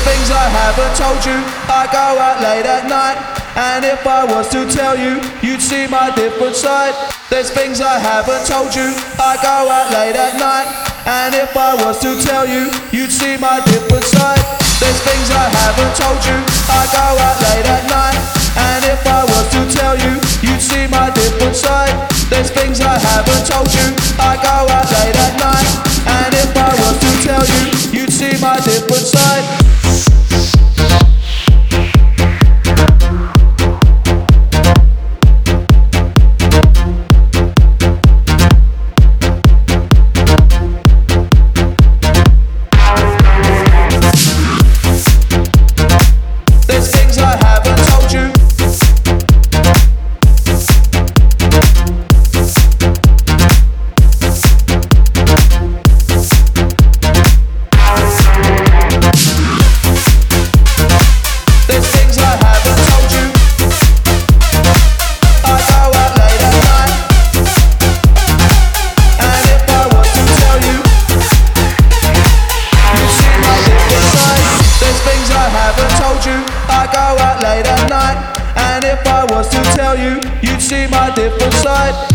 things I haven't told you. I go out late at night, and if I was to tell you, you'd see my different side. There's things I haven't told you. I go out late at night, and if I was to tell you, you'd see my different side. There's things I haven't told you. I go out late at night, and if I was to tell you, you'd see my different side. There's things I haven't told you. I go out late at night, and if I was to tell you, you'd see my different side. I go out late at night, and if I was to tell you, you'd see my different side.